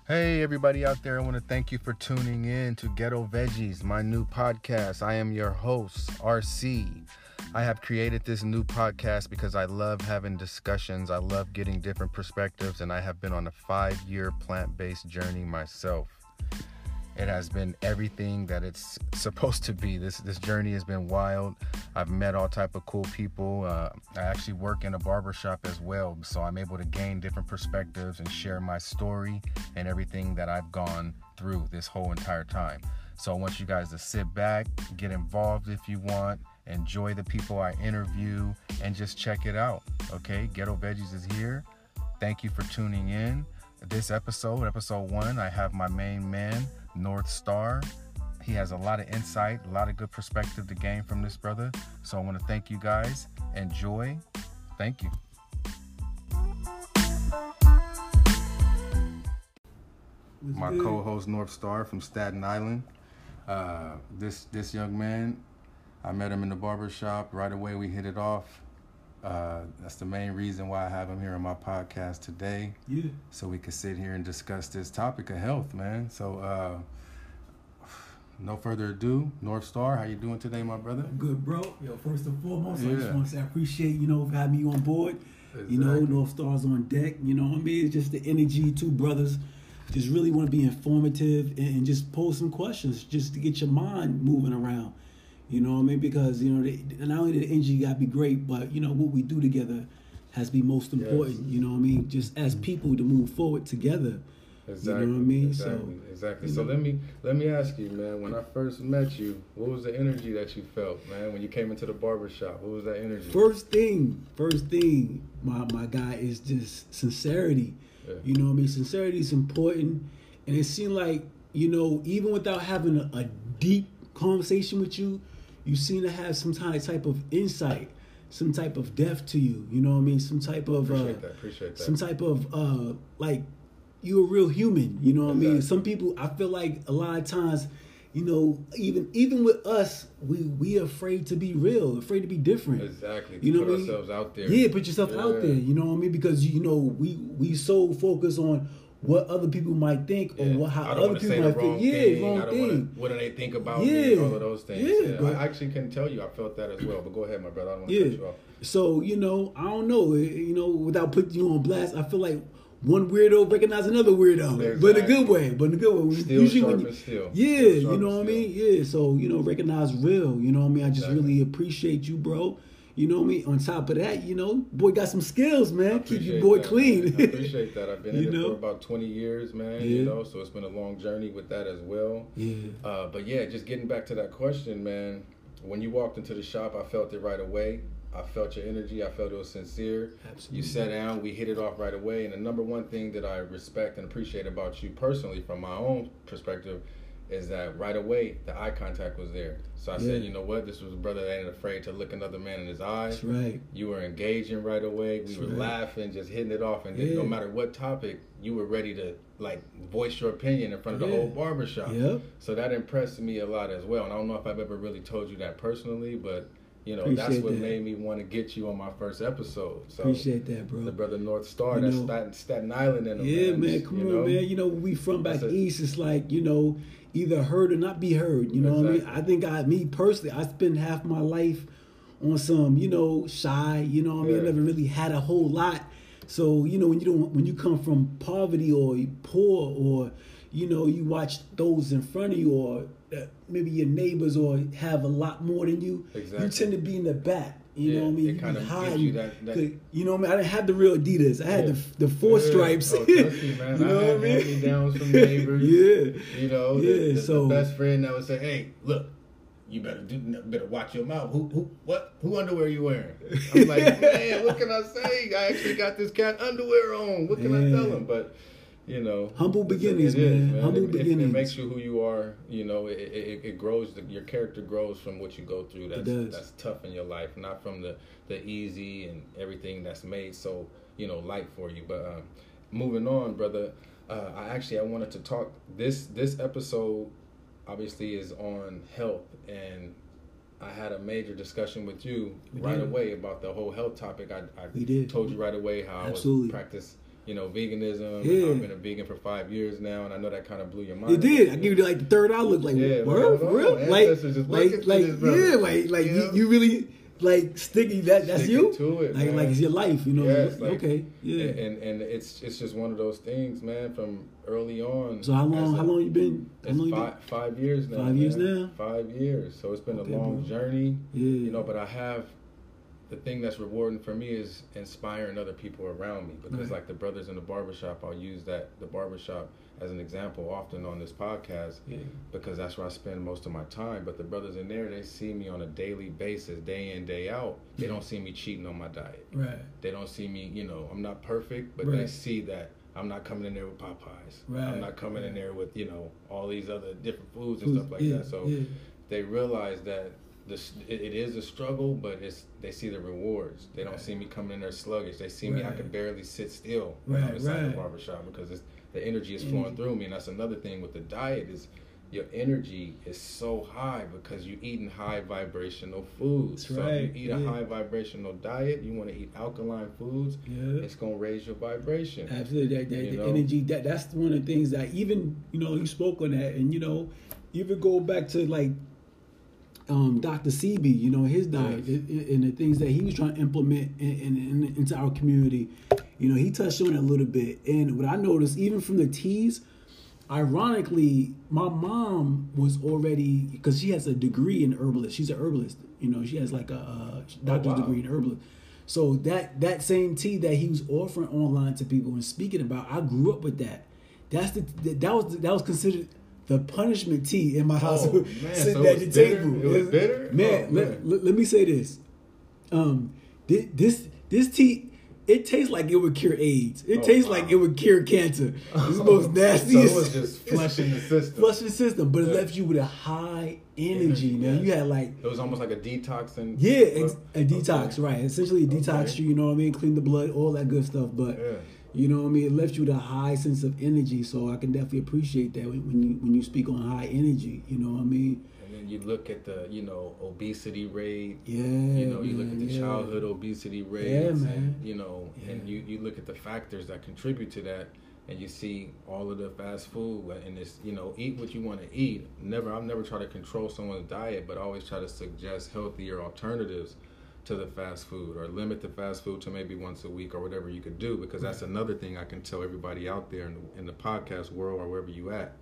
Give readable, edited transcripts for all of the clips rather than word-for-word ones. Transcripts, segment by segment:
Hey, everybody out there. I want to thank you for tuning in to Ghetto Veggies, my new podcast. I am your host, RC. I have created this new podcast because I love having discussions. I love getting different perspectives, and I have been on a 5-year plant-based journey myself. It has been everything that it's supposed to be. This journey has been wild. I've met all type of cool people. I actually work in a barbershop as well, so I'm able to gain different perspectives and share my story and everything that I've gone through this whole entire time. So I want you guys to sit back, get involved if you want, enjoy the people I interview, and just check it out, okay? Ghetto Veggies is here. Thank you for tuning in. This episode 1, I have my main man, North Star. He has a lot of insight, a lot of good perspective to gain from this brother. So I want to thank you guys. Enjoy. Thank you. My co-host North Star from Staten Island. This young man, I met him in the barber shop. Right away we hit it off. That's the main reason why I have him here on my podcast today. Yeah. So we can sit here and discuss this topic of health, man. So no further ado, North Star, how you doing today, my brother? I'm good, bro. Yo, first and foremost, I just want to say I appreciate, for having me on board. Exactly. North Star's on deck. You know what I mean? It's just the energy, two brothers. Just really want to be informative and just pose some questions just to get your mind moving around. You know what I mean? Because, not only the energy got to be great, but, what we do together has to be most important. Yes. You know what I mean? Just as people to move forward together. Exactly. You know what I mean? Exactly. So let me ask you, man, when I first met you, what was the energy that you felt, man, when you came into the barbershop? What was that energy? First thing, my guy, is just sincerity. Yeah. You know what I mean? Sincerity is important. And it seemed like, even without having a deep conversation with you, you seem to have some type of insight, some type of depth to you. You know what I mean? Some type of appreciate that. Some type of like you're a real human. You know what I mean? Some people, I feel like a lot of times, even with us, we afraid to be real, afraid to be different. Exactly. You know put what I mean? ourselves out there. Yeah, put yourself out there. You know what I mean? Because we so focus on what other people might think or how other people might feel. Wrong thing. What do they think about me? All of those things. Yeah. I actually can tell you I felt that as well. But go ahead, my brother. I don't want to cut you off. So, I don't know. Without putting you on blast, I feel like one weirdo recognize another weirdo. Exactly. But in a good way. Still usually still. Yeah, you know what I mean? Yeah. So, recognize real. You know what I mean? I just really appreciate you, bro. You know what I mean? On top of that, boy got some skills, man. Keep your boy clean. I appreciate that. I've been in it for about 20 years, man. Yeah. So it's been a long journey with that as well. Yeah. But yeah, just getting back to that question, man. When you walked into the shop, I felt it right away. I felt your energy. I felt it was sincere. Absolutely. You sat down. We hit it off right away. And the number one thing that I respect and appreciate about you personally, from my own perspective, is that right away the eye contact was there. So I said, you know what, this was a brother that ain't afraid to look another man in his eyes. That's right. You were engaging right away. We were laughing, just hitting it off, and then no matter what topic, you were ready to voice your opinion in front of the whole barbershop. Yep. So that impressed me a lot as well. And I don't know if I've ever really told you that personally, but Appreciate that's what that. Made me want to get you on my first episode. So appreciate that, bro. The brother North Star, that's Staten Island in him. Yeah, man, come on, man. When we from back east, it's like, either heard or not be heard. You know what I mean? I think me personally, I spent half my life on some, shy, I mean? I never really had a whole lot. So, when you come from poverty or poor or, you watch those in front of you or maybe your neighbors or have a lot more than you, you tend to be in the back. You know what I mean? It kind of gives you that. You know what I mean? I didn't have the real Adidas. I had the 4 stripes. Oh, trust me, man. You know what I mean? Hand-me-downs from neighbors. The best friend that would say, "Hey, look, you better watch your mouth. Who underwear you wearing?" I'm like, man, what can I say? I actually got this cat underwear on. What can I tell him? But humble beginnings, man. Humble beginnings. It makes you who you are. It grows. Your character grows from what you go through. That's tough in your life, not from the easy and everything that's made so light for you. But moving on, brother. I wanted to talk. This episode obviously is on health, and I had a major discussion with you right away about the whole health topic. I told you right away how I was veganism. Yeah. I've been a vegan for 5 years now, and I know that kind of blew your mind. It did. I give you like the third outlook, like, for real? You really like sticking that's you to it, like it's your life, Yes, okay, yeah. And it's just one of those things, man. From early on. So how long you been? It's 5 years now. 5 years now. 5 years. So it's been a long journey. Yeah. But I have. The thing that's rewarding for me is inspiring other people around me, because like the brothers in the barbershop, I'll use the barbershop as an example often on this podcast, because that's where I spend most of my time. But the brothers in there, they see me on a daily basis, day in, day out. They don't see me cheating on my diet. Right. They don't see me, I'm not perfect, but they see that I'm not coming in there with Popeyes. Right. I'm not coming in there with, all these other different foods and stuff like that. So they realize that it is a struggle, but they see the rewards. They don't see me coming in there sluggish. They see me, I can barely sit still when I'm inside the barbershop, because the energy is flowing through me. And that's another thing with the diet, is your energy is so high because you're eating high vibrational foods. That's so if you eat a high vibrational diet, you want to eat alkaline foods, it's going to raise your vibration. Absolutely. The energy, that's one of the things that even, you spoke on that, and, even go back to like, Dr. Sebi, his diet and the things that he was trying to implement into our community, he touched on it a little bit. And what I noticed, even from the teas, ironically, my mom was already, because she has a degree in herbalist. She's an herbalist. She has like a doctor's degree in herbalist. So that same tea that he was offering online to people and speaking about, I grew up with that. That was considered the punishment tea in my house. Sitting at the table. It was bitter? Man, let me say this. This tea, it tastes like it would cure AIDS. It tastes like it would cure cancer. It's the most nastiest. So it was just flushing the system. Flushing the system, but it left you with a high energy. Now you had like, it was almost like a detox. A detox, right? Essentially a detox. You know what I mean? Clean the blood, all that good stuff. But you know what I mean? It left you with a high sense of energy. So I can definitely appreciate that when you speak on high energy. You know what I mean? And then you look at the obesity rate. You look at the childhood obesity rates. Yeah, man. And you look at the factors that contribute to that, and you see all of the fast food, and it's eat what you want to eat. I've never tried to control someone's diet, but I always try to suggest healthier alternatives to the fast food, or limit the fast food to maybe once a week or whatever you could do, because that's another thing I can tell everybody out there in the podcast world or wherever you at.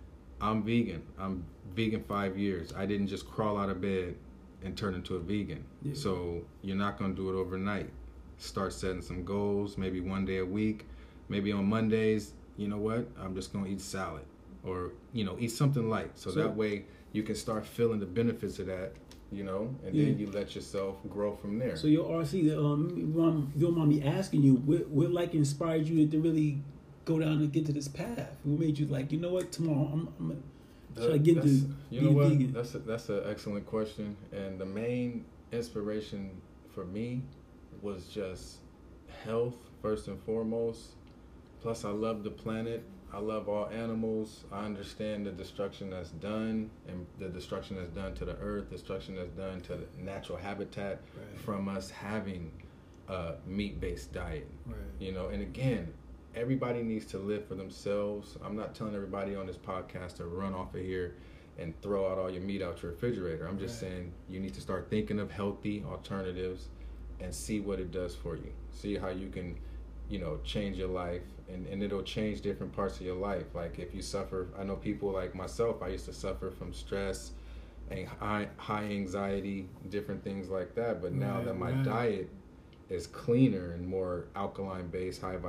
I'm vegan. I'm vegan 5 years. I didn't just crawl out of bed and turn into a vegan. Yeah. So you're not going to do it overnight. Start setting some goals, maybe one day a week. Maybe on Mondays, you know what? I'm just going to eat salad, or, eat something light. So that way you can start feeling the benefits of that. And then you let yourself grow from there. So your RC, if you don't mind me asking you, what like inspired you to really go down and get to this path? What made you like, tomorrow I'm gonna try to get to vegan? That's an excellent question. And the main inspiration for me was just health first and foremost. Plus, I love the planet. I love all animals. I understand the destruction that's done, and the destruction that's done to the earth, destruction that's done to the natural habitat from us having a meat-based diet. Right. And again, everybody needs to live for themselves. I'm not telling everybody on this podcast to run off of here and throw out all your meat out your refrigerator. I'm just saying you need to start thinking of healthy alternatives and see what it does for you. See how you can, change your life. And it'll change different parts of your life. Like if you suffer, I know people like myself, I used to suffer from stress and high anxiety, different things like that. But now that my diet is cleaner and more alkaline based, high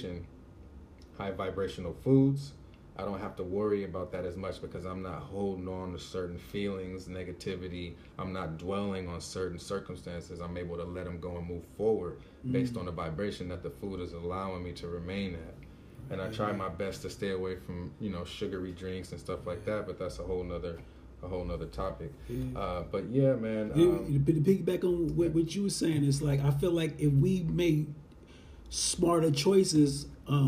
vibrational foods, I don't have to worry about that as much, because I'm not holding on to certain feelings, negativity. I'm not dwelling on certain circumstances. I'm able to let them go and move forward based on the vibration that the food is allowing me to remain at. And I try my best to stay away from, sugary drinks and stuff like that, but that's a whole nother topic. But yeah, man. To piggyback on what you were saying, it's like, I feel like if we make smarter choices,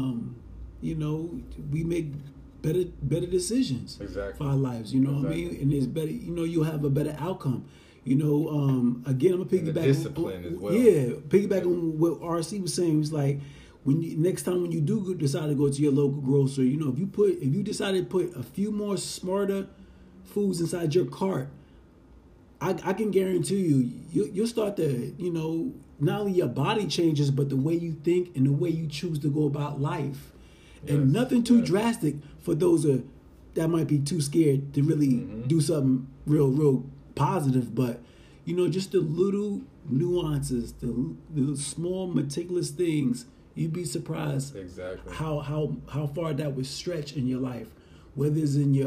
we make better decisions for our lives, what I mean? And it's better, you'll have a better outcome. Again, I'm gonna piggyback discipline as well. Piggyback on what RC was saying. It was like, next time when you do decide to go to your local grocer, you know, if you decide to put a few more smarter foods inside your cart, I can guarantee you'll start to, you know, not only your body changes, but the way you think and the way you choose to go about life. Yes, and nothing too drastic for those that might be too scared to really do something real positive. But, you know, just the little nuances, the small meticulous things, you'd be surprised how far that would stretch in your life. Whether it's in your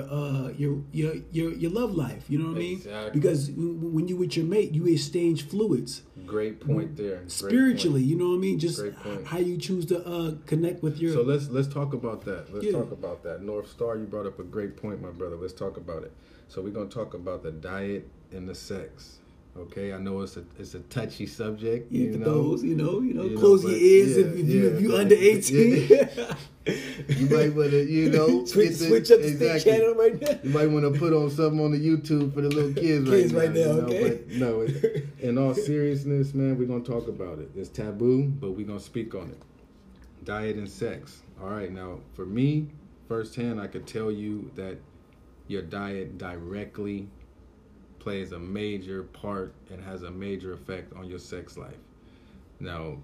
love life, you know what I mean? Exactly. Because when you with your mate, you exchange fluids. Great point there. Spiritually, you know what I mean? Just how you choose to connect with your. So let's talk about that. Let's talk about that. North Star, you brought up a great point, my brother. Let's talk about it. So we're gonna talk about the diet and the sex. Okay, I know it's a touchy subject. Yeah, for those, close your ears if you under 18. You might want to, switch up the stick channel right now. You might want to put on something on the YouTube for the little kids right now. Okay. But no, in all seriousness, man, we're gonna talk about it. It's taboo, but we're gonna speak on it. Diet and sex. All right, now for me, firsthand, I could tell you that your diet directly plays a major part and has a major effect on your sex life. Now,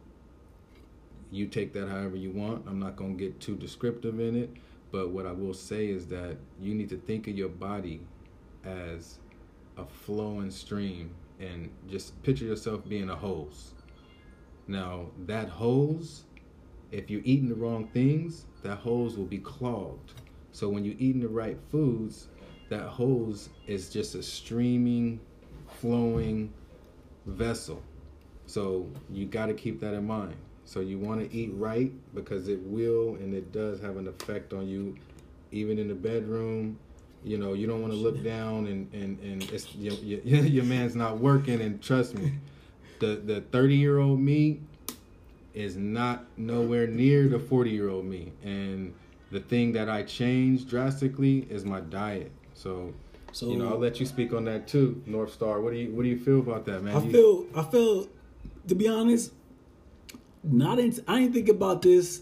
you take that however you want. I'm not going to get too descriptive in it, but what I will say is that you need to think of your body as a flowing stream and just picture yourself being a hose. Now, that hose, if you're eating the wrong things, that hose will be clogged. So when you're eating the right foods, that hose is just a streaming, flowing vessel. So you got to keep that in mind. So you want to eat right because it will and it does have an effect on you, even in the bedroom. You know, you don't want to look down and it's, your man's not working. And trust me, the 30-year-old me is not nowhere near the 40-year-old me. And the thing that I changed drastically is my diet. So I'll let you speak on that too, North Star. What do you feel about that, man? I feel, to be honest, I didn't think about this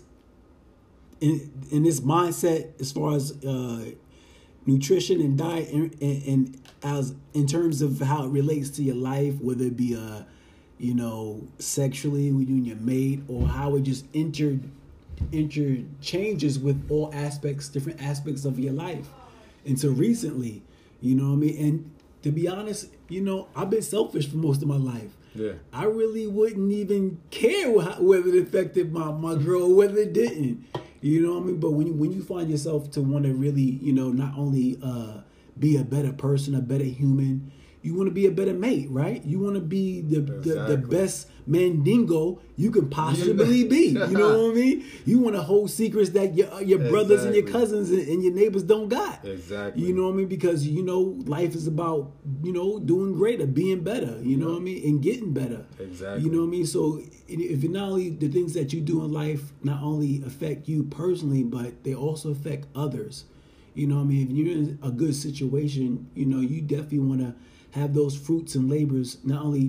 in this mindset as far as nutrition and diet and as in terms of how it relates to your life, whether it be sexually with you and your mate, or how it just interchanges with all different aspects of your life. Until recently, you know what I mean? And to be honest, I've been selfish for most of my life. Yeah. I really wouldn't even care whether it affected my girl or whether it didn't. You know what I mean? But when you find yourself to want to really, not only be a better person, a better human, you want to be a better mate, right? You want to be the best mandingo you can possibly be. You know what I mean? You want to hold secrets that your brothers and your cousins and your neighbors don't got. Exactly. You know what I mean? Because, life is about, doing greater, being better, you know what I mean? And getting better. Exactly. You know what I mean? So if not only the things that you do in life not only affect you personally, but they also affect others. You know what I mean? If you're in a good situation, you definitely want to have those fruits and labors not only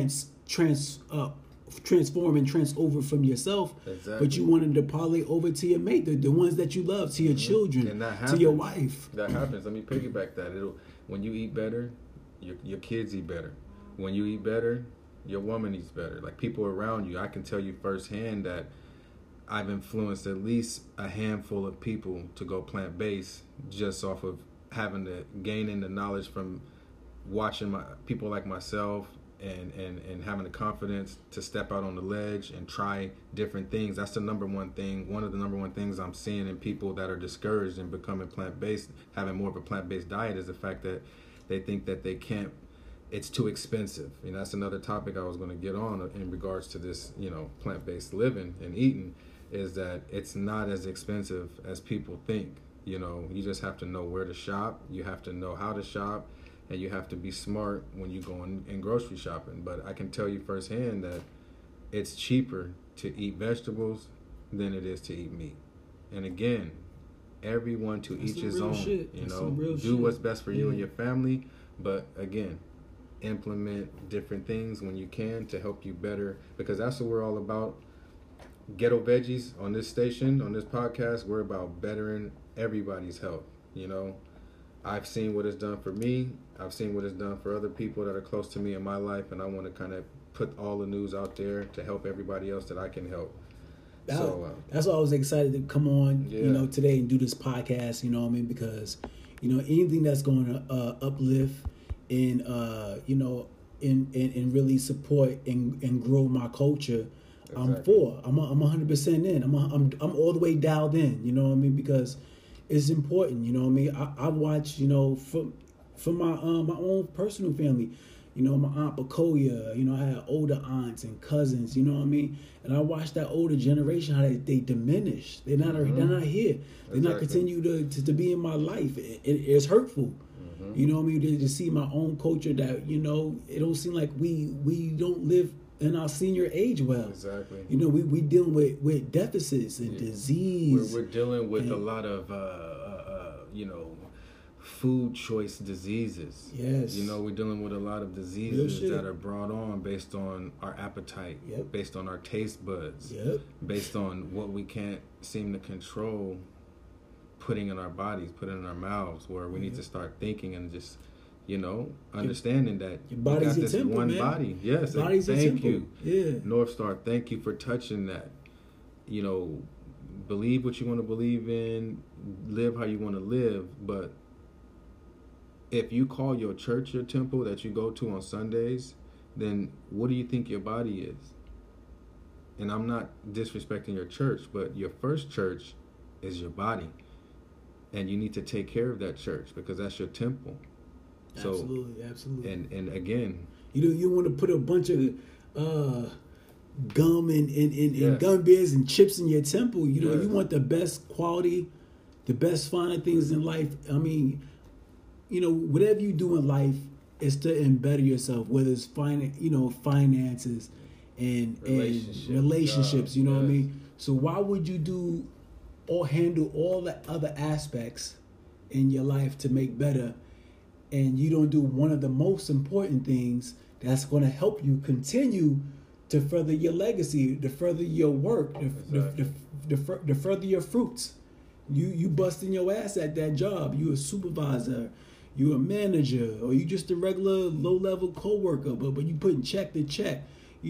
transform and trans over from yourself, but you wanted to parlay over to your mate, the ones that you love, to your children, to your wife. That happens. Let me piggyback that. When you eat better, your kids eat better. When you eat better, your woman eats better. Like people around you, I can tell you firsthand that I've influenced at least a handful of people to go plant-based just off of gaining the knowledge from watching people like myself and having the confidence to step out on the ledge and try different things. That's the number one thing. One of the number one things I'm seeing in people that are discouraged in becoming plant-based, having more of a plant-based diet, is the fact that they think that they can't, it's too expensive. That's another topic I was going to get on in regards to this, plant-based living and eating, is that it's not as expensive as people think. You just have to know where to shop. You have to know how to shop. And you have to be smart when you go in grocery shopping. But I can tell you firsthand that it's cheaper to eat vegetables than it is to eat meat. And again, everyone to each his own. Do what's best for you and your family. But again, implement different things when you can to help you better. Because that's what we're all about. Ghetto Veggies on this station, on this podcast, we're about bettering everybody's health. You know, I've seen what it's done for me. I've seen what it's done for other people that are close to me in my life, and I want to kind of put all the news out there to help everybody else that I can help. That's why I was excited to come on, today and do this podcast. You know what I mean? Because, anything that's going to uplift and and really support and grow my culture, exactly. I'm for. I'm 100% in. I'm all the way dialed in. You know what I mean? Because it's important. You know what I mean? I watch. From my own personal family. My Aunt Bakoya, I had older aunts and cousins, you know what I mean? And I watched that older generation, how they diminish. They're not here. They're not continue to be in my life. It's hurtful. Mm-hmm. You know what I mean? To see my own culture that, it don't seem like we don't live in our senior age well. Exactly. We dealing with deficits and disease. We're dealing with a lot of, food choice diseases. Yes. We're dealing with a lot of diseases that are brought on based on our appetite, based on our taste buds, based on what we can't seem to control putting in our bodies, putting in our mouths, where we need to start thinking and just, understanding that your body's you got this temple, one man. body. Yes. Body's thank you. Yeah. North Star, thank you for touching that. Believe what you want to believe in, live how you want to live, but if you call your church your temple that you go to on Sundays, then what do you think your body is? And I'm not disrespecting your church, but your first church is your body. And you need to take care of that church because that's your temple. Absolutely. And again, you want to put a bunch of gum and gum bears and chips in your temple. You want the best quality, the best finer things in life. I mean, whatever you do in life is to embed yourself, whether it's finances and relationships. What I mean? So why would you do or handle all the other aspects in your life to make better, and you don't do one of the most important things that's going to help you continue to further your legacy, to further your work, to further your fruits? You busting your ass at that job. You a supervisor. You a manager, or you just a regular low-level co-worker, but you putting check to check.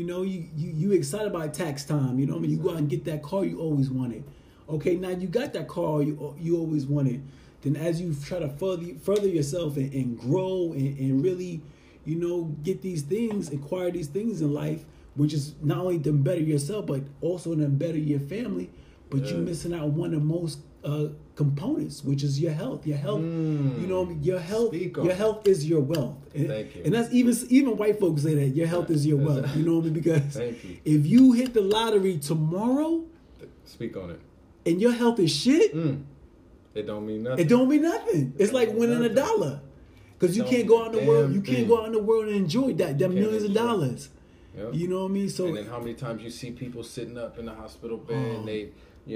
You excited about tax time. You know what I mean? You go out and get that car you always wanted. Okay, now you got that car you always wanted. Then as you try to further yourself and grow and really, get these things, acquire these things in life, which is not only to better yourself, but also to better your family. But you're missing out on one of the most components, which is your health. Your health, your health. Your health is your wealth. Thank you. And that's even white folks say that your health is your wealth. You know what I mean? Because if you hit the lottery tomorrow, speak on it, and your health is shit, it don't mean nothing. It don't mean nothing. It's like winning $1, because you can't go out in the world. You can't go out in the world and enjoy them millions of dollars. Yep. You know what I mean? So, and then how many times you see people sitting up in the hospital bed, and they,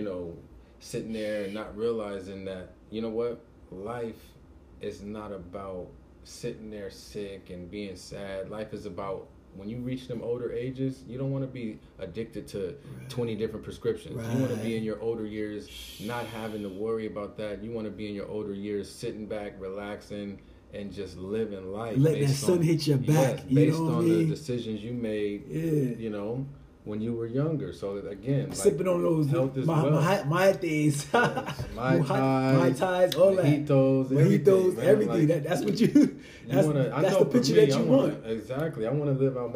sitting there and not realizing that, life is not about sitting there sick and being sad. Life is about, when you reach them older ages, you don't want to be addicted to 20 different prescriptions. You want to be in your older years not having to worry about that. You want to be in your older years sitting back, relaxing, and just living life. Let that sun hit your back. Based on the decisions you made, when you were younger. So that, again, sipping on those my things, my ties, all that, mojitos, everything. That's what you. That's the picture that you want. Exactly. I want to live out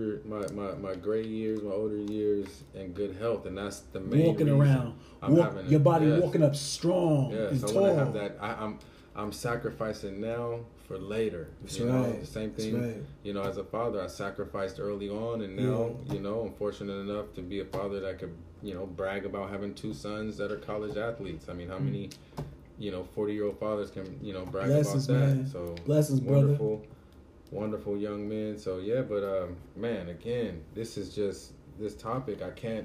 my gray years, my older years in good health, and that's the main walking reason around, your body walking up strong and tall. I want to have that. I'm sacrificing now for later. That's right. Same thing. Right. As a father, I sacrificed early on, and now, I'm fortunate enough to be a father that could, brag about having 2 sons that are college athletes. I mean, how many, 40-year-old fathers can, brag Blessings, about that? man. So blessings, wonderful, brother. Wonderful young men. So yeah, but man, again, this is just this topic.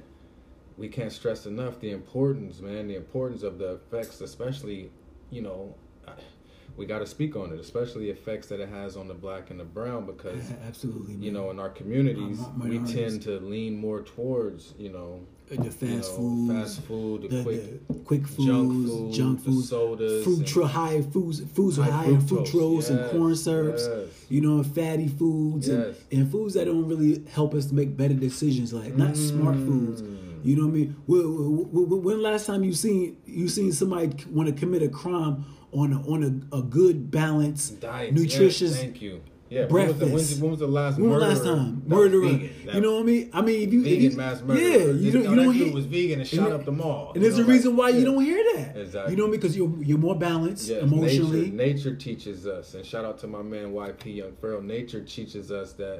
We can't stress enough the importance, man, the importance of the effects, especially, we got to speak on it, especially effects that it has on the black and the brown, because absolutely, man. You know, in our communities, we tend to lean more towards, you know, the fast food, the quick foods, junk foods, sodas, foods with high in fructose and corn syrups, you know, and fatty foods, and foods that don't really help us to make better decisions, like not smart foods. You know what I mean? When last time you seen somebody want to commit a crime on a good balanced diet, nutritious breakfast? When was the last time? Murderer. You know what I mean? I mean, if you mass murder. Yeah, you don't hear. Was vegan and shot up the mall. And there's a reason why you don't hear that. Exactly. You know what I mean? Because you're more balanced emotionally. Nature teaches us, and shout out to my man YP Young Pharaoh. Nature teaches us that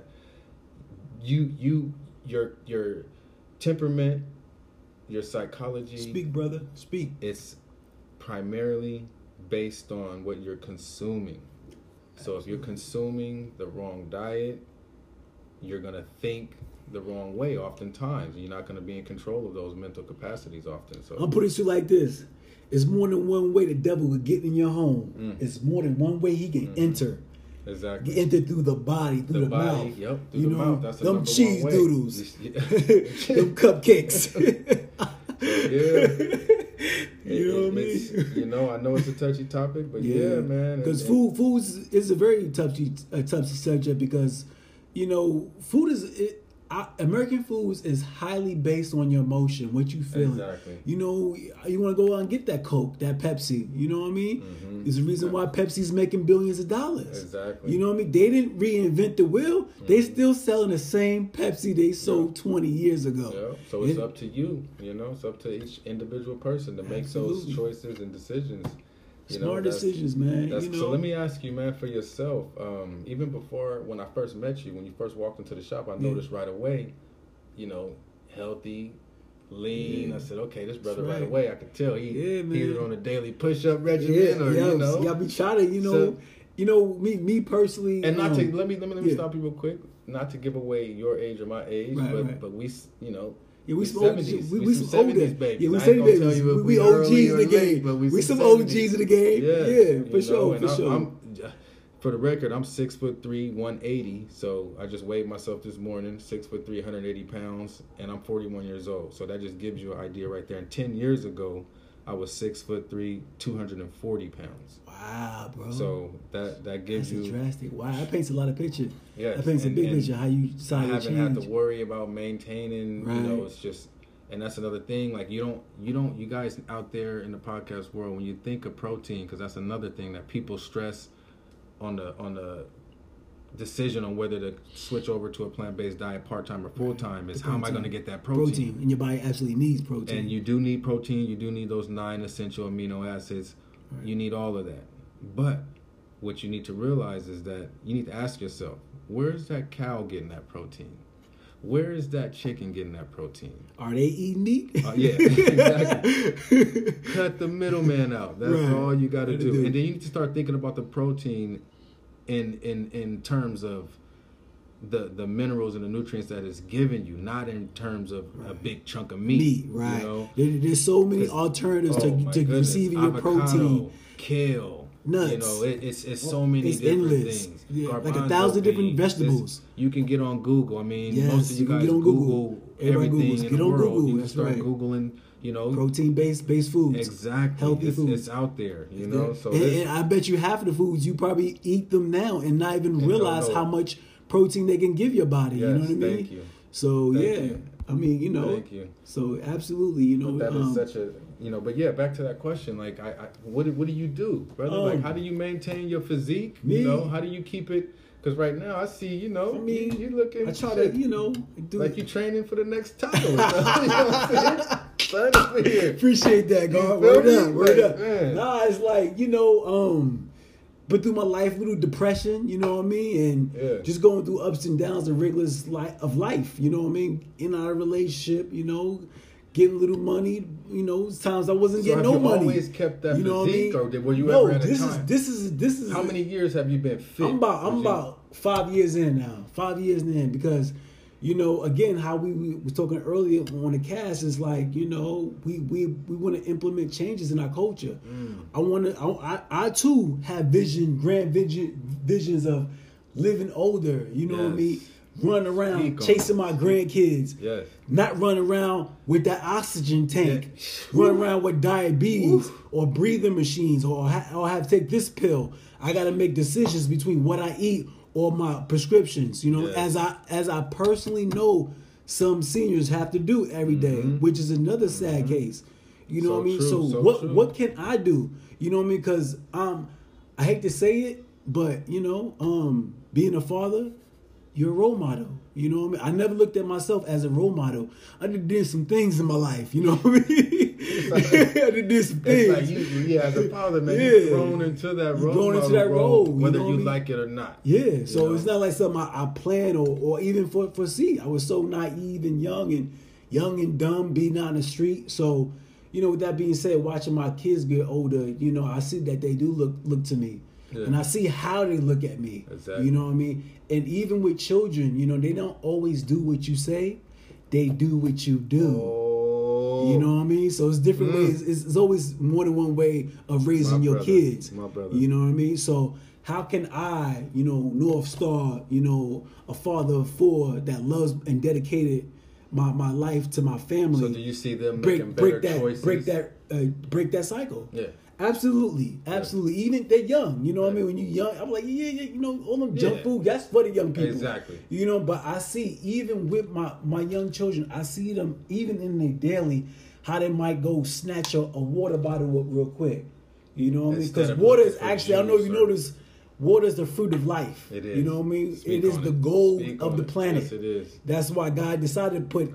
your temperament, your psychology. Speak, brother. Speak. It's primarily based on what you're consuming. So if you're consuming the wrong diet, you're going to think the wrong way oftentimes. You're not going to be in control of those mental capacities often. So I'll put it to you like this. It's more than one way the devil will get in your home. It's more than one way he can enter. Exactly. Enter through the body, through the mouth. Yep, through the mouth. That's them cheese doodles. Them cupcakes. You know what I mean? You know, I know it's a touchy topic, but yeah man. Because food is a very touchy subject, because, you know, food is American foods is highly based on your emotion, what you feeling. Exactly. You know, you want to go out and get that Coke, that Pepsi. You know what I mean? Mm-hmm. There's a reason why Pepsi's making billions of dollars. Exactly. You know what I mean? They didn't reinvent the wheel. Mm-hmm. They still selling the same Pepsi they sold 20 years ago. Yeah. So it's up to you. You know, it's up to each individual person to make those choices and decisions. Smart decisions, man. You know? So let me ask you, man, for yourself, even before, when I first met you, when you first walked into the shop, I noticed right away, you know, healthy, lean. I said, okay, this brother right away, I could tell he either on a daily push-up regimen or, you know. Yeah, be trying to, you know, me personally. And not to, let me stop you real quick, not to give away your age or my age, but we, you know, yeah, we some older. We some babies. Yeah, we 70s babies. We OGs in the game. But we some OGs in the game. Yeah, for sure. For the record, I'm 6'3", 180. So I just weighed myself this morning, 6'3", 180 pounds, and I'm 41 years old. So that just gives you an idea right there. And 10 years ago, I was 6'3", 240 pounds. Wow, bro. So that gives you drastic. Wow, that paints a lot of picture. Yeah, that paints a big picture. How you decide to change. I haven't had to worry about maintaining. Right. You know, it's just, and that's another thing. Like you guys out there in the podcast world, when you think of protein, because that's another thing that people stress on the decision on whether to switch over to a plant-based diet part-time or full-time is how am I going to get that protein? And your body absolutely needs protein. And you do need protein. You do need those 9 essential amino acids. Right. You need all of that. But what you need to realize is that you need to ask yourself, where's that cow getting that protein? Where is that chicken getting that protein? Are they eating meat? Yeah, exactly. Cut the middleman out. That's all you got to do. And then you need to start thinking about the protein in terms of the minerals and the nutrients that it's giving you, not in terms of a big chunk of meat. Right. You know? There's so many alternatives to receiving your protein. Kale. Nuts. You know, it's so many different things. Yeah, like 1,000 different vegetables. You can get on Google. I mean, most of you guys Google everything in the world. Google. You can start Googling, you know, protein-based foods. Exactly. Healthy foods. It's out there, you know. So and I bet you half of the foods you probably eat them now and not even realize how much protein they can give your body. Yes, you know what I mean? Thank you. So thank you. I mean, you know. Thank you. So absolutely, you know. That is such a, you know, but yeah, back to that question. Like, what do you do, brother? Like, how do you maintain your physique? Me? You know, how do you keep it? Because right now, I see, you know, you looking. I try to, you know, do like you're training for the next title. You know what I'm saying? Appreciate that, God. Word up. Nah, it's like, you know, but through my life, through depression, you know what I mean, and just going through ups and downs, the regulars of life, you know what I mean, in our relationship, you know, getting little money, you know, times I wasn't getting no money. Have you always kept that physique, or were you ever at a time? This is. How many years have you been fit? I'm about 5 years in now. 5 years in, because, you know, again, how we were talking earlier on the cast is like, you know, we want to implement changes in our culture. I too have visions of living older, you know what I mean? Running around chasing my grandkids. Yes. Not running around with that oxygen tank. Running around with diabetes or breathing machines or have to take this pill. I got to make decisions between what I eat or my prescriptions. You know, as I personally know some seniors have to do every day, which is another sad case. You know what I mean? So what can I do? You know what I mean? Because I hate to say it, but you know, being a father, you're a role model. You know what I mean? I never looked at myself as a role model. I did some things in my life. You know what I mean? I did some things. It's like you as a father, man, you've grown into that role, whether you like it or not. Yeah. So it's not like something I plan or even foresee. I was so naive and young and dumb, being out in the street. So, you know, with that being said, watching my kids get older, you know, I see that they do look to me. Yeah. And I see how they look at me. Exactly. You know what I mean? And even with children, you know, they don't always do what you say. They do what you do. Oh. You know what I mean? So it's different ways. It's always more than one way of raising your kids. My brother. You know what I mean? So how can I, you know, North Star, you know, a father of 4 that loves and dedicated my life to my family. So do you see them making better choices? Break that cycle. Yeah. Absolutely. Even they're young, you know what I mean? When you're young, I'm like, yeah, you know, all them junk food, that's for the young people. Exactly. You know, but I see, even with my young children, I see them, even in their daily, how they might go snatch a water bottle up real quick. You know what I mean? Because water is actually, I know you notice, water is the fruit of life. It is. You know what I mean? It is the gold of the planet. Yes, it is. That's why God decided to put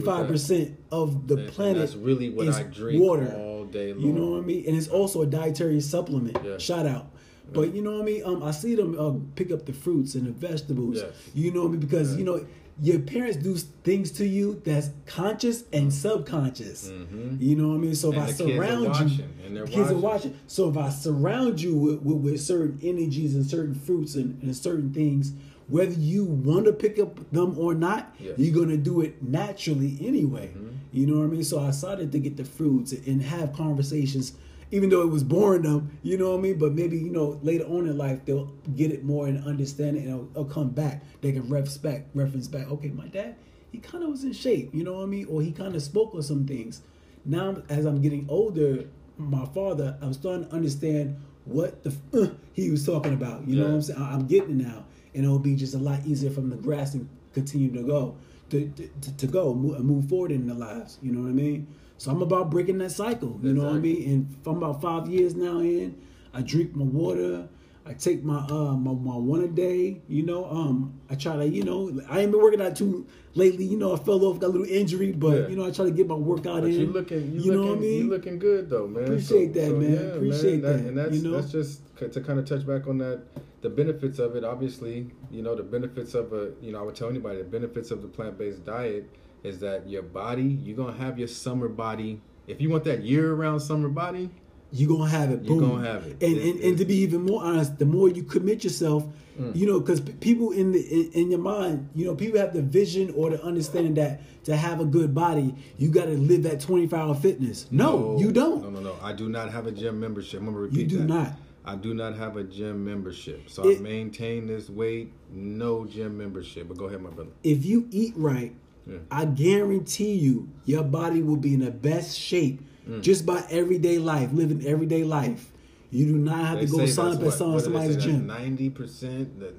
85% of the planet that's really what I drink water. All day long. You know what I mean? And it's also a dietary supplement. Yeah. Shout out. Yeah. But you know what I mean? I see them pick up the fruits and the vegetables. Yes. You know what I mean? Because, you know, your parents do things to you that's conscious and subconscious. You know what I mean? So if I surround you, kids are watching. So if I surround you with certain energies and certain fruits and certain things, whether you want to pick up them or not, you're going to do it naturally anyway. You know what I mean? So I decided to get the fruits and have conversations, even though it was boring them, you know what I mean? But maybe, you know, later on in life, they'll get it more and understand it, and it'll come back. They can reference back, okay, my dad, he kind of was in shape, you know what I mean? Or he kind of spoke on some things. Now, as I'm getting older, my father, I'm starting to understand what he was talking about. You know what I'm saying? I'm getting it now. And it'll be just a lot easier from the grass and continue to go, to go, move forward in their lives. You know what I mean? So I'm about breaking that cycle, you know what I mean? And I'm about 5 years now in, I drink my water, I take my one a day, you know, I try to, you know, I ain't been working out too lately, you know, I fell off, got a little injury, but, you know, I try to get my workout in. You know what I mean? You looking good though, man. Appreciate that, man. Yeah, appreciate that. And that's, you know? That's just to kind of touch back on that, the benefits of it, obviously, you know, the benefits of I would tell anybody, the benefits of the plant-based diet is that your body, you're going to have your summer body. If you want that year-round summer body, you're going to have it. Boom. You're going to have it. And to be even more honest, the more you commit yourself, you know, because people in your mind, you know, people have the vision or the understanding that to have a good body, you got to live that 24-hour fitness. No, you don't. No. I do not have a gym membership. I'm going to repeat that. You do not. I do not have a gym membership. So I maintain this weight, no gym membership. But go ahead, my brother. If you eat right, I guarantee you, your body will be in the best shape just by everyday life, living everyday life. You do not have to go sign up at somebody's gym. 90%,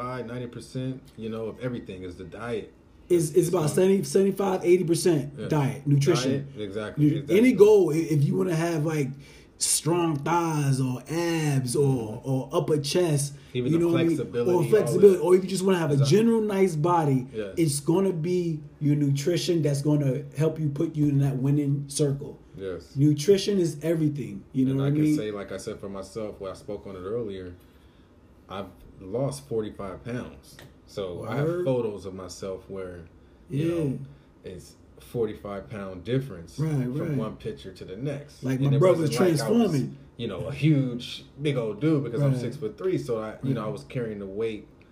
90%, you know, of everything is the diet. It's about 75, 80% diet, nutrition. Diet, exactly. Any goal, if you want to have like strong thighs or abs or upper chest, even you know flexibility, what I mean? Or flexibility, or if you just want to have a general nice body, it's going to be your nutrition that's going to help you put you in that winning circle. Yes. Nutrition is everything. You know what I mean? And I can say, like I said for myself, when I spoke on it earlier, I've lost 45 pounds. So I have photos of myself where, you know, it's 45-pound difference from one picture to the next. Like my brother's transforming. Like you know, a huge, big old dude because I'm 6'3", so I was carrying the weight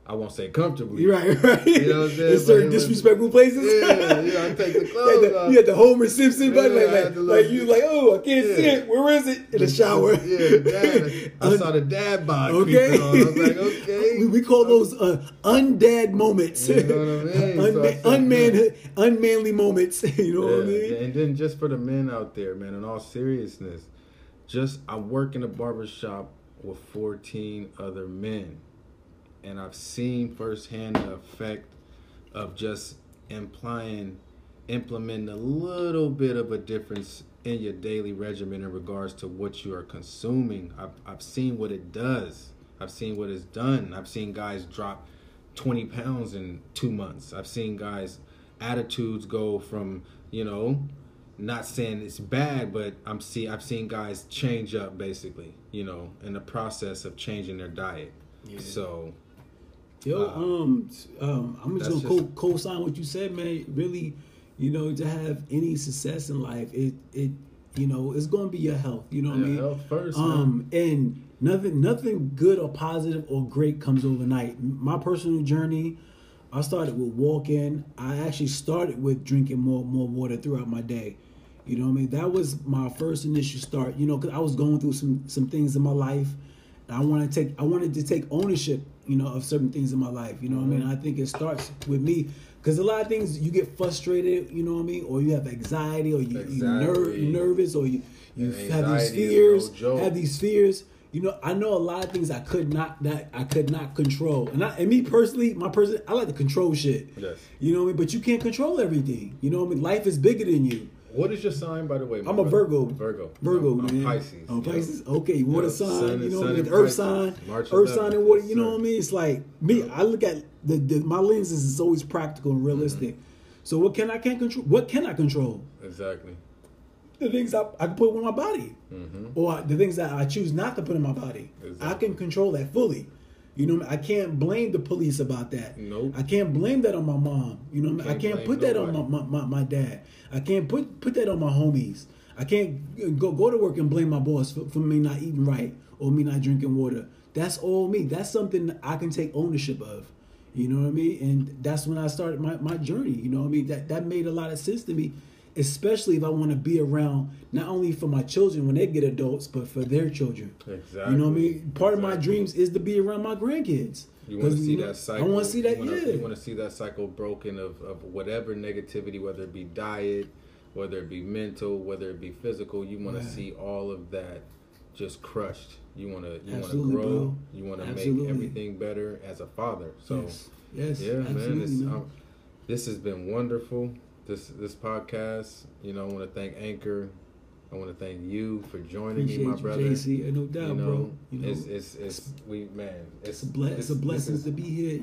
I won't say comfortably. Right. You know what I'm saying? In certain disrespectful places. Yeah, I take the clothes off. You had the Homer Simpson button, like you like, oh, I can't see it. Where is it? In the shower. Yeah, I saw the dad bod. Okay. On. I was like, okay. We call those undad moments. You know what I mean? Unmanly moments. You know what I mean? And then just for the men out there, man, in all seriousness, I work in a barbershop with 14 other men. And I've seen firsthand the effect of just implementing a little bit of a difference in your daily regimen in regards to what you are consuming. I've seen what it does. I've seen what it's done. I've seen guys drop 20 pounds in 2 months. I've seen guys' attitudes go from, not saying it's bad, but I've seen guys change up basically, in the process of changing their diet. Yeah. So... I'm just gonna co-sign what you said, man. Really, to have any success in life, it's gonna be your health. You know what I mean? Health first. Man. And nothing good or positive or great comes overnight. My personal journey, I started with walking. I actually started with drinking more water throughout my day. You know what I mean? That was my first initial start. Because I was going through some things in my life. And I wanted to take ownership, of certain things in my life. You know what I mean? I think it starts with me because a lot of things you get frustrated, you know what I mean, or you have anxiety, or you're nervous, or you have these fears. I know a lot of things I could not control, and me personally, I like to control shit. Yes. You know what I mean? But you can't control everything. You know what I mean? Life is bigger than you. What is your sign, by the way? I'm a Virgo. Virgo, man. I'm Pisces. Oh, Pisces. Okay, water sign. The earth sign. Earth sign and water. You know what I mean? It's like me. I look at my lenses is always practical and realistic. So what can I control? What can I control? Exactly. The things I can put in my body, or the things that I choose not to put in my body. Exactly. I can control that fully. I can't blame the police about that. Nope. I can't blame that on my mom. I can't put that on my dad. I can't put that on my homies. I can't go to work and blame my boss for me not eating right or me not drinking water. That's all me. That's something that I can take ownership of. You know what I mean? And that's when I started my journey. You know what I mean? That made a lot of sense to me, especially if I want to be around not only for my children when they get adults, but for their children. Exactly. You know what I mean? Part of my dreams is to be around my grandkids. You want to see that cycle. I want to see that, You want to see that cycle broken of whatever negativity, whether it be diet, whether it be mental, whether it be physical. You want to see all of that just crushed. You want to grow. Bro. You want to make everything better as a father. So, yes, yeah, man. This has been wonderful. This podcast. I want to thank Anchor. I want to thank you for joining me, my brother. JC, no doubt, bro. It's a blessing to be here.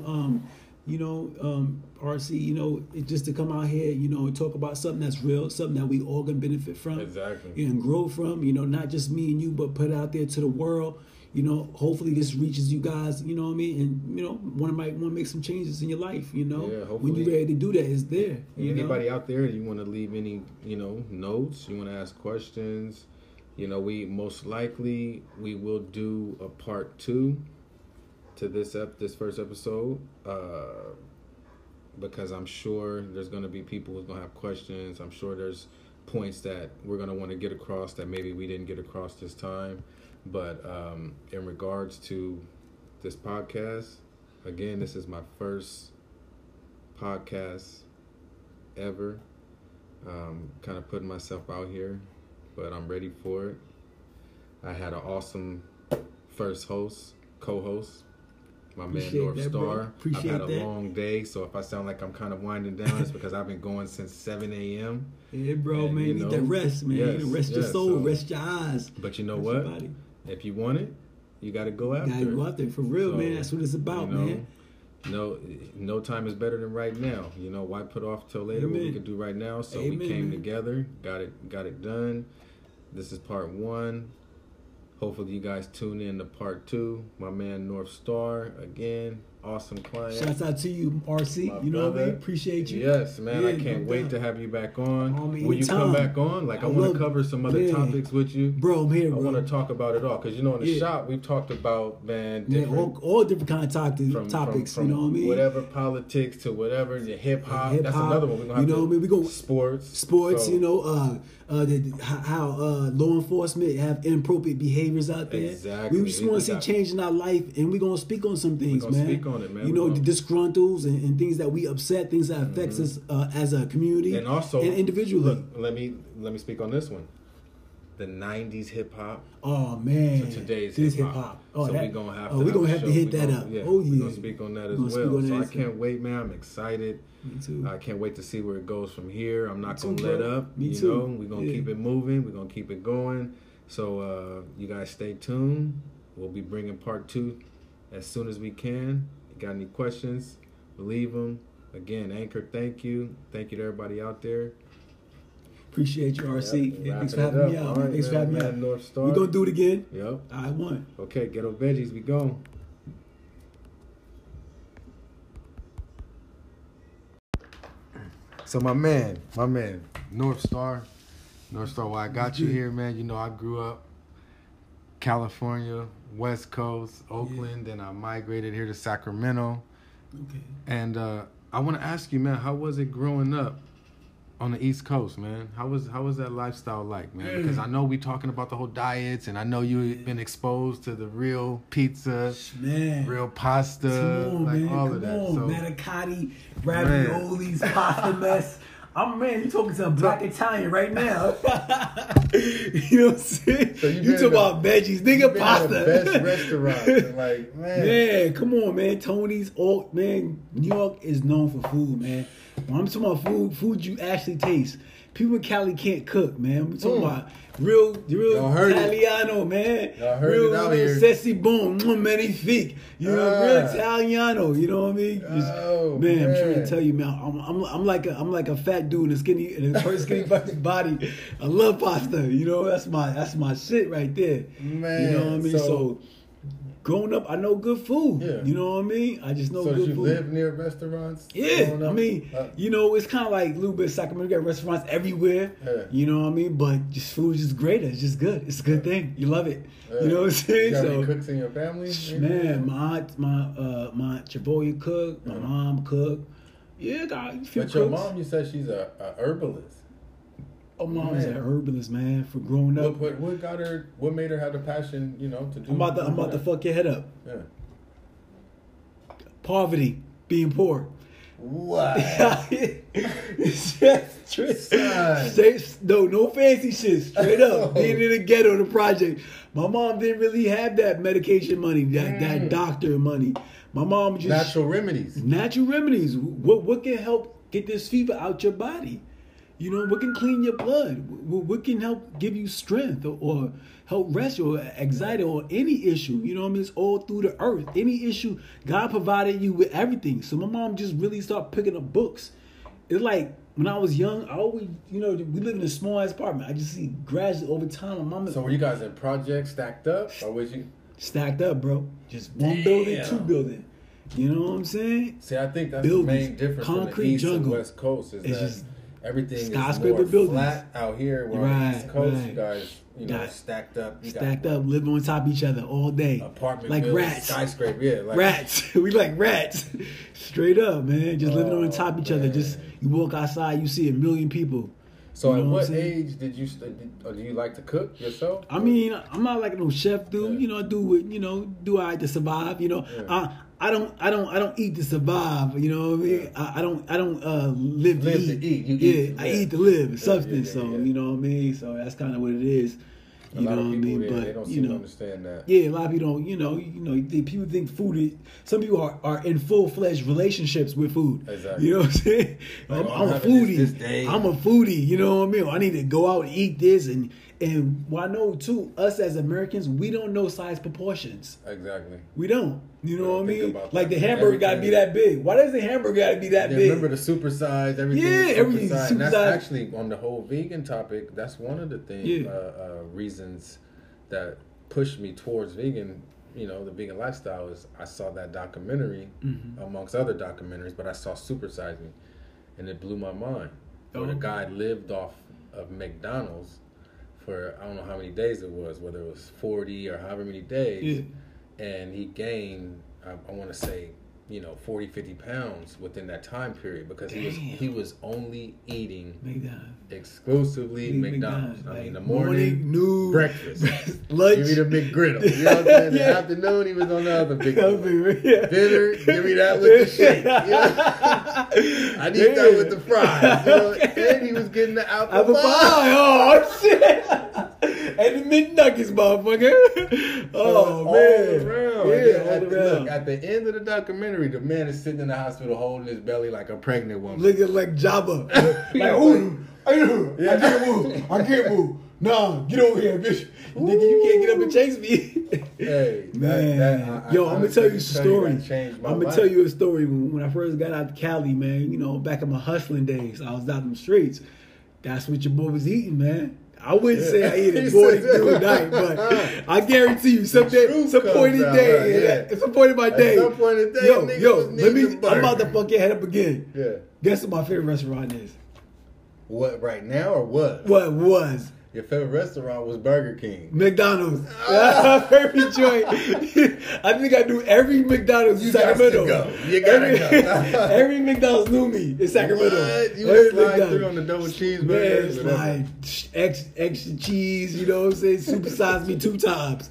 RC, just to come out here, and talk about something that's real, something that we all can benefit from, exactly, and grow from. Not just me and you, but put it out there to the world. Hopefully this reaches you guys. You know what I mean? And might want to make some changes in your life. Yeah, hopefully. When you're ready to do that, it's there. Anybody out there, you want to leave any notes? You want to ask questions? We most likely we will do a part 2 to this first episode, because I'm sure there's going to be people who's going to have questions. I'm sure there's points that we're going to want to get across that maybe we didn't get across this time. But in regards to this podcast, again, this is my first podcast ever. Kind of putting myself out here, but I'm ready for it. I had an awesome first co-host, my man North Star. I've had a long day, so if I sound like I'm kind of winding down, it's because I've been going since 7 a.m. Yeah, bro, man, you need that rest, man. Yes, you need to rest your soul, rest your eyes. But you know what? If you want it, you got to go after it. You got to go out there for real, man. That's what it's about, man. No time is better than right now. Why put off till later what we could do right now? So we came together, got it done. This is part 1. Hopefully you guys tune in to part 2. My man North Star, again, awesome client. Shouts out to you, RC. My you know brother. what I mean? Appreciate you. Yes, man. Yeah, I can't wait to have you back on. Will you anytime. come back on? Like, I want to cover some other topics with you. Bro, I'm here, bro. I want to talk about it all. Because, you know, in the shop, we've talked about, man, different, all different kind of topics, from you know what I mean? Whatever politics to whatever, hip-hop. That's another one. We're going to have you know what I mean? We go sports. So, you know, how law enforcement have inappropriate behaviors out there. Exactly. We just want to see change in our life, and we're going to speak on some things, man. Speak on it, man. You know, the disgruntles and things that we upset, things that affects us as a community and also and individually. Look, let me speak on this one. The 90s hip hop. Oh man, to today's hip hop. Oh, so we're gonna have to. We're gonna have to hit that up. Yeah, oh yeah, we're gonna speak on that as well. So I can't wait, man. I'm excited. Me too. I can't wait to see where it goes from here. I'm not gonna let up. Me you too. know, we're gonna keep it moving. We're gonna keep it going. So you guys stay tuned. We'll be bringing part 2 as soon as we can. You got any questions? We'll leave them. Again, Anchor, thank you. Thank you to everybody out there. Appreciate you, RC. Yep, thanks for having me out. Right, thanks for having me out. North Star. We're going to do it again. Yep. I won. Okay, Ghetto Veggies, we go. So my man, North Star, why I got you here, man. You know, I grew up California, West Coast, Oakland, then I migrated here to Sacramento. Okay. And I want to ask you, man, how was it growing up on the East Coast, man? How was that lifestyle like, man? Because I know we talking about the whole diets, and I know you've been exposed to the real pizza, real pasta, Come on, like man. all of that. Come on, So, manicotti, raviolis, pasta mess. You talking to a black Italian right now. You know what I'm saying? So you talking about veggies, nigga, pasta. The best restaurant. Like, man, come on, man. Tony's, New York is known for food, man. When I'm talking about food you actually taste. People in Cali can't cook, man. We're talking about real Italiano, man. Y'all heard real it out here. Sessi bon, magnifique. You know, real Italiano. You know what I mean? Man, I'm trying to tell you, man. I'm like a fat dude in a skinny body. I love pasta. You know, that's my shit right there. Man, you know what I mean? So growing up, I know good food. Yeah. You know what I mean? I just know good food. So you live near restaurants? Yeah. I mean, you know, it's kind of like a little bit of Sacramento. You got restaurants everywhere. Yeah. You know what I mean? But just food is just great. It's just good. It's a good thing. You love it. You know what I'm saying? You got any cooks in your family? Man, my Chavoya cook. My mom cook. Yeah, got a few cooks. But your mom, you said she's a herbalist. Oh, mom is an herbalist, man. For growing up, what made her have the passion, you know, to do? I'm about to fuck your head up. Yeah. Poverty, being poor. What? No fancy shit. Straight up, being in the ghetto, the project. My mom didn't really have that medication money, that doctor money. My mom just natural remedies. Natural remedies. What can help get this fever out your body? You know, what can clean your blood? What can help give you strength or help rest or anxiety or any issue? You know what I mean? It's all through the earth. Any issue, God provided you with everything. So my mom just really started picking up books. It's like when I was young, I always, you know, we live in a small ass apartment. I just see gradually over time. My mama. So were you guys in projects stacked up, or was you stacked up, bro? Just one building, 2 building. You know what I'm saying? See, I think that's the main difference in the East and West Coast is that everything is more flat out here. Where on the East Coast, you guys, you know, stacked up. Stacked up, live on top of each other all day. Apartment like buildings, rats. Skyscraper, yeah. Like rats. We like rats. Straight up, man. Just living on top of each other. Just, you walk outside, you see 1 million people. So at what age did you, or do you like to cook yourself? I mean, I'm not like no chef dude. Yeah. You know, I do what, you know, do I to survive, you know. Yeah. I don't eat to survive. You know what I mean? Yeah. I don't live to eat. You eat. I eat to live. Substance. So you know what I mean. So that's kind of what it is. You know what I mean? But they don't seem to understand that. Yeah, a lot of people don't. You know. People think food is. Some people are in full-fledged relationships with food. Exactly. You know what I'm saying? Like, I'm a foodie. I'm a foodie. You know what I mean? I need to go out and eat this and I know too. Us as Americans, we don't know size proportions. Exactly. We don't. You know what I mean? Like the hamburger got to be that big. Why does the hamburger got to be that big? Remember the supersize, everything. Yeah, everything. And that's actually on the whole vegan topic. That's one of the things, reasons that pushed me towards vegan the vegan lifestyle is I saw that documentary amongst other documentaries, but I saw Super Size Me, and it blew my mind. Where the guy lived off of McDonald's for I don't know how many days it was, whether it was 40 or however many days, and he gained I want to say 40, 50 pounds within that time period because he was only eating exclusively McDonald's. I mean, the morning, noon, breakfast, lunch, give me the McGriddle. You know what I'm saying? The afternoon, he was on the other big one. Dinner, give me that with the shake. I need that with the fries. And he was getting the apple pie. Oh shit! And the McNuggets, motherfucker. Oh man! Look, at the end of the documentary, the man is sitting in the hospital holding his belly like a pregnant woman. Looking like Jabba. Like, ooh, I can't move. Nah, get over here, bitch. Nigga, you can't get up and chase me. Hey, man. I'm going to tell you a story. I'm going to tell you a story. When I first got out to Cali, man, back in my hustling days, I was out in the streets. That's what your boy was eating, man. I wouldn't say I ate it morning, through night, but I guarantee you, some point in my day, some point in the day, I'm about to fuck your head up again. Yeah. Guess what my favorite restaurant is? What, right now or what? What was? Your favorite restaurant was Burger King. McDonald's. That's my favorite joint. I think I knew every McDonald's in Sacramento. You gotta go. Every McDonald's knew me in Sacramento. What? You would slide through on the double cheeseburger. Man, it's like extra cheese, you know what I'm saying? Super Size Me 2 times.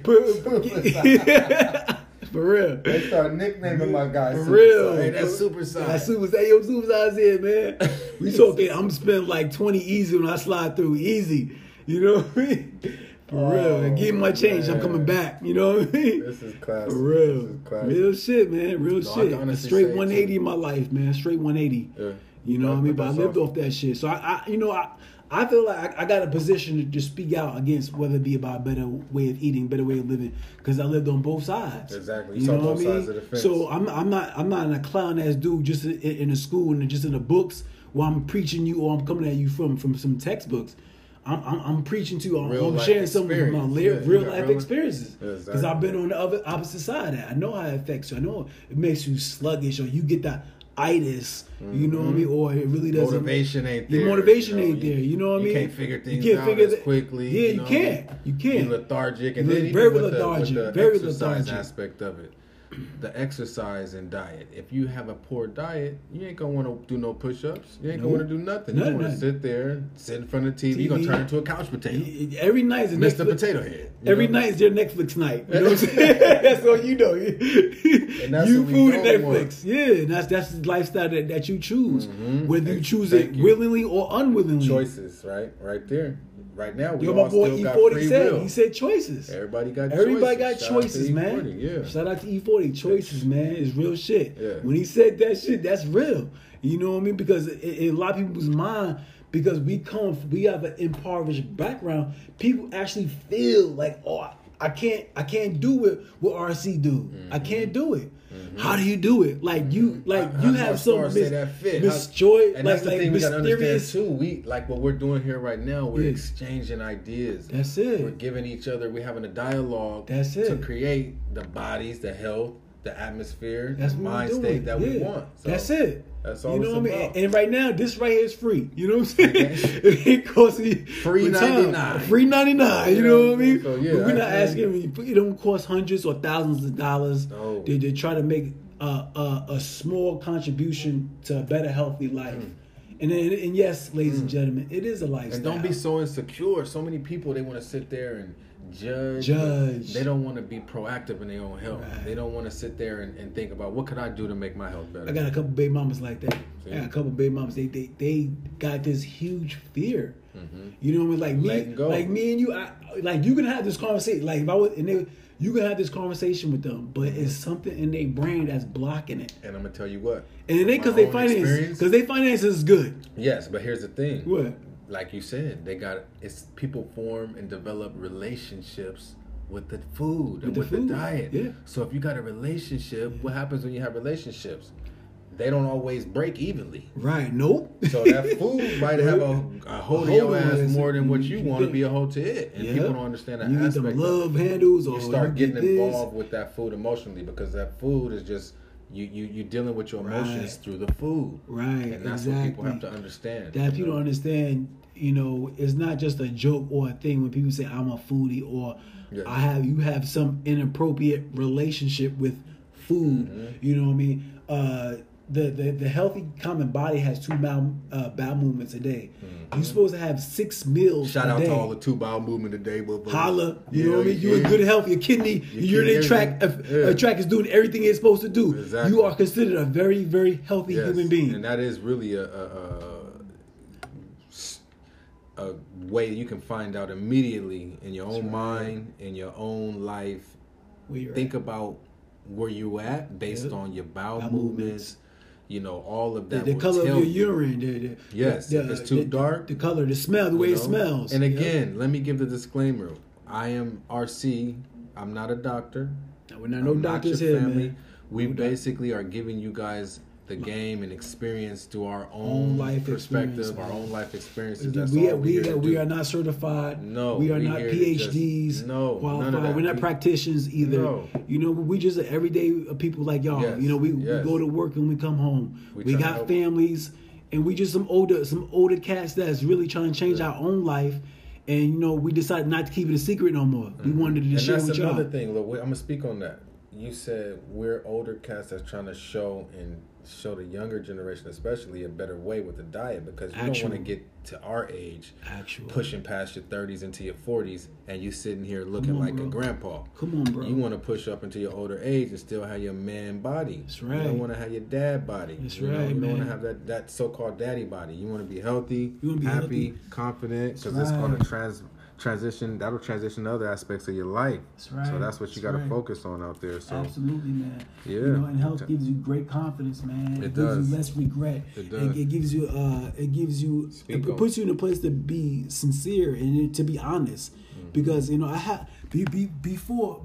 For real. They start nicknaming my guy For real. Hey, that's Super Size. That's Super Size. Hey, yo, Super Size here, man. We talking, I'm spending like 20 easy when I slide through. Easy. You know what I mean? For real. And give me my change. I'm coming back. You know what I mean? This is classic. For real. This is classic. Real shit, man. Real shit. A straight 180 in my life, man. Straight 180. Yeah. You know what I mean? But I lived off that shit. So I feel like I got a position to just speak out against whether it be about a better way of eating, better way of living, because I lived on both sides. Exactly. You know what I mean? Sides of the fence. So I'm not a clown ass dude just in the school and just in the books where I'm preaching you or I'm coming at you from some textbooks. I'm preaching to you. I'm sharing some of my real life experiences because I've been on the opposite side of that. I know how it affects you. I know it makes you sluggish or you get that itis, you know what I mean? Or it really doesn't. Motivation ain't there. Your motivation ain't there. You know what I mean? You can't figure things out as quickly. Yeah, you can't. You can't. You're lethargic. And then very even lethargic. With the very exercise lethargic aspect of it. The exercise and diet. If you have a poor diet, you ain't gonna want to do no push-ups. You ain't gonna want to do nothing. You want to sit there, sit in front of the TV. You're gonna turn into a couch potato. Every night is Mr. Potato Head. Every night is your Netflix night. You know what I'm saying? That's all you know. And that's you food and Netflix. Yeah, and that's the lifestyle that you choose. Whether you choose it willingly or unwillingly. Choices, right? Right there. Right now, we my all boy still E40 got free said. will. He said choices. Everybody got choices, man. E40, yeah. Shout out to E40. Choices, man. It's real shit. Yeah. When he said that shit, that's real. You know what I mean? Because in a lot of people's mind, because we have an impoverished background, people actually feel like, oh, I can't do what RC do. I can't do it. How do you do it? Like you have some misjoy, and that's the thing we gotta understand mysterious. too. We like what we're doing here right now. We're exchanging ideas. That's it. We're giving each other. We're having a dialogue. That's it. To create the bodies, the health, the atmosphere, that's the mind state that we want. So that's it. That's all. You know what I mean? About. And right now, this right here is free. You know what I'm saying? It ain't cost me free 99. Free 99. You know what I mean? So, yeah, but we're not asking. It don't cost hundreds or thousands of dollars. No. They try to make a small contribution to a better, healthy life. And yes, ladies and gentlemen, it is a lifestyle. And don't be so insecure. So many people, they want to sit there and judge. They don't want to be proactive in their own health. Right. They don't want to sit there and think about what could I do to make my health better. I got a couple baby mamas like that. I got a couple baby mamas. They got this huge fear. You know what I mean? Like me and you. You can have this conversation. Like if I was, you can have this conversation with them, but it's something in their brain that's blocking it. And I'm gonna tell you what. And it ain't because they finances is good. Yes, but here's the thing. What? Like you said, people form and develop relationships with the food and with the diet. Yeah. So if you got a relationship, what happens when you have relationships? they don't always break evenly. Right. Nope. So that food might have a hold of your ass more than what you want to be a hold to it. And people don't understand that aspect. You need them love handles, or you start getting involved with that food emotionally, because that food is just you dealing with your emotions through the food. Right. And that's what people have to understand. That if you don't understand, it's not just a joke or a thing when people say I'm a foodie, or you have some inappropriate relationship with food. Mm-hmm. You know what I mean? The healthy common body has 2 bowel movements a day. Mm-hmm. You're supposed to have 6 meals Shout a out day. to all the 2 bowel movement a day. Holla, you know what I mean? You're in good health. Your kidney, your urinary tract is doing everything it's supposed to do. Exactly. You are considered a very, very healthy human being. And that is really a way you can find out immediately in your own mind, in your own life. Think about where you at based on your bowel movements. All of that. The color of your urine. If it's too dark. The color, the smell, the way it smells. And again, let me give the disclaimer. I am RC. I'm not a doctor. We're not doctors here, man. We basically are giving you guys the game and experience through our own life perspective, our own life experiences. That's we are not certified. No, we are not PhDs. None of that. We're not practitioners either. No. We just everyday people like y'all. Yes, we go to work and we come home. We got families, and we just some older cats that's really trying to change our own life. And we decided not to keep it a secret no more. We wanted to share with y'all. And that's another thing. Look, I'm gonna speak on that. You said we're older cats that's trying to show the younger generation especially a better way with the diet, because you don't want to get to our age pushing past your 30s into your 40s and you sitting here looking like a grandpa. Come on, bro. You want to push up into your older age and still have your man body. That's right. You don't want to have your dad body. That's you right, You don't man. want to have that so-called daddy body. You want to be healthy, happy, confident, because it's going to transition to other aspects of your life. That's right. So that's what you got to focus on out there. So absolutely, man. Yeah. And health gives you great confidence, man. It does. gives you less regret. It does. It puts you in a place to be sincere and to be honest. Mm-hmm. Because I have before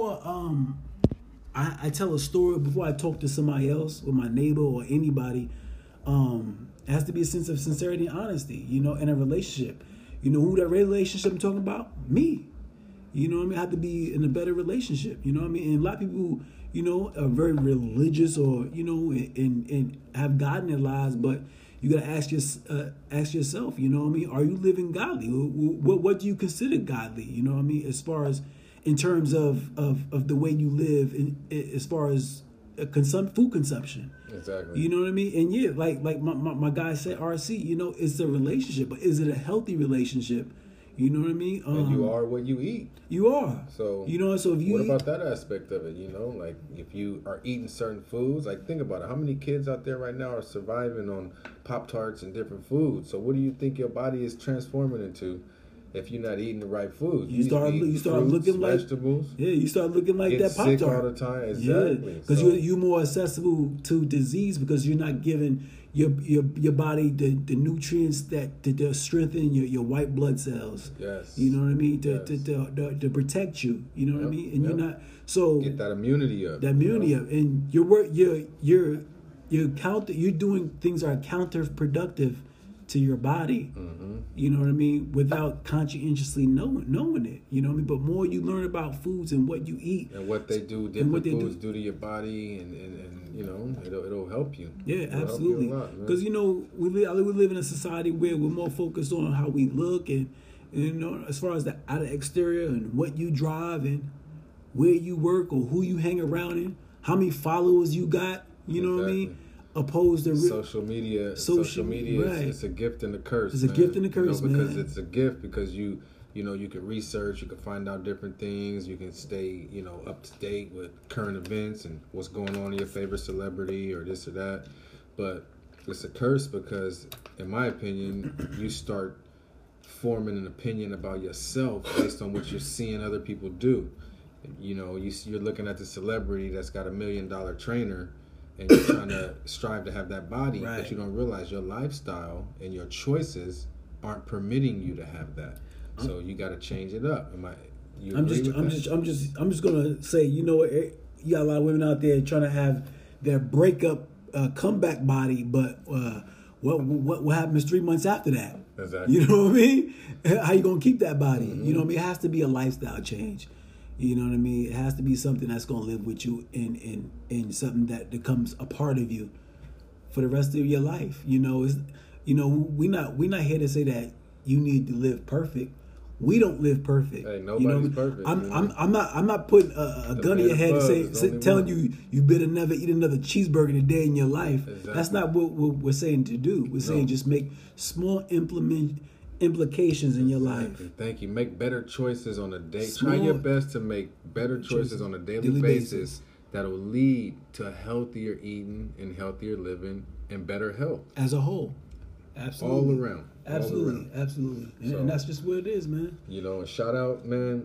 I tell a story, before I talk to somebody else, or my neighbor or anybody, it has to be a sense of sincerity and honesty, in a relationship. Who that relationship I'm talking about? Me. I have to be in a better relationship. And a lot of people, are very religious or, and have God in their lives, but you got to ask yourself, are you living godly? What do you consider godly? As far as in terms of the way you live, as far as food consumption. Exactly. You know what I mean? And like my guy said, RC, it's a relationship, but is it a healthy relationship? You know what I mean? And you are what you eat. You are. So so if you what about that aspect of it? Like if you are eating certain foods, like think about it. How many kids out there right now are surviving on Pop-Tarts and different foods? So what do you think your body is transforming into? If you're not eating the right food, you start looking like vegetables. Yeah, you start looking like that Pop-Tart. Sick all the time. Exactly. Because you're more accessible to disease because you're not giving your body the nutrients that strengthen your white blood cells. Yes. You know what I mean? To protect you. You know what I mean? And you're not get that immunity up. Up, and you're doing things that are counterproductive to your body. Mm-hmm. You know what I mean? Without conscientiously knowing it. You know what I mean? But more you learn about foods and what you eat and what they do, different foods do to your body, and it'll help you. Yeah, absolutely. Because we live in a society where we're more focused on how we look and as far as the outer exterior and what you drive and where you work or who you hang around in, how many followers you got. You know what I mean? Opposed to social media. Social media right. It's a gift and a curse. It's a gift and a curse, because it's a gift because you can research, you can find out different things, you can stay up to date with current events and what's going on in your favorite celebrity or this or that. But it's a curse because, in my opinion, you start forming an opinion about yourself based on what you're seeing other people do. You're looking at the celebrity that's got $1 million trainer. And you're trying to strive to have that body, right. But you don't realize your lifestyle and your choices aren't permitting you to have that. So you got to change it up. I'm just gonna say, you got a lot of women out there trying to have their breakup comeback body, but what happens 3 months after that? Exactly. You know what I mean? How you gonna keep that body? Mm-hmm. You know what I mean? It has to be a lifestyle change. You know what I mean? It has to be something that's gonna live with you in something that becomes a part of you for the rest of your life. You know, we're not here to say that you need to live perfect. We don't live perfect. Hey, nobody's perfect. I'm not putting a gun in your head and telling you better never eat another cheeseburger today in your life. Exactly. That's not what we're saying to do. We're saying just make small implications in your life. Thank you. Make better choices on a day. Try your best to make better choices on a daily basis that'll lead to healthier eating and healthier living and better health as a whole. Absolutely. All around. Absolutely. And that's just what it is, man. You know, shout out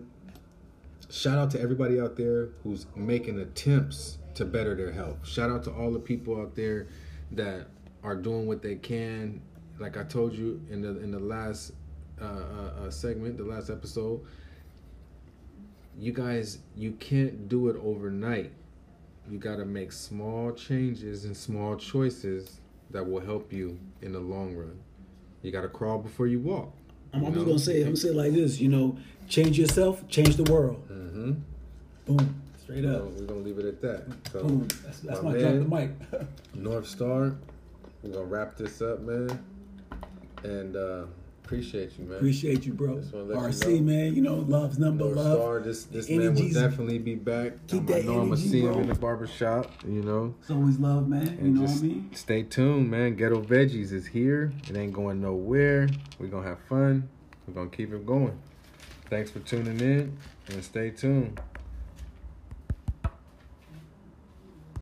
to everybody out there who's making attempts to better their health. Shout out to all the people out there that are doing what they can. Like I told you in the last segment, the last episode, you guys, you can't do it overnight. You got to make small changes and small choices that will help you in the long run. You got to crawl before you walk. I'm just gonna say it like this. You know, change yourself, change the world. Mm-hmm. Boom, straight up. We're gonna leave it at that. So, boom. That's my drop the mic. North Star. We're gonna wrap this up, man. And appreciate you, man. Appreciate you, bro. RC, man. You know, love's number North love. Star. This man will definitely be back. Keep that energy, I'm gonna see him bro. in the barbershop. You know. It's always love, man. You know what I mean? Stay tuned, man. Ghetto Veggies is here. It ain't going nowhere. We're gonna have fun. We're gonna keep it going. Thanks for tuning in and stay tuned.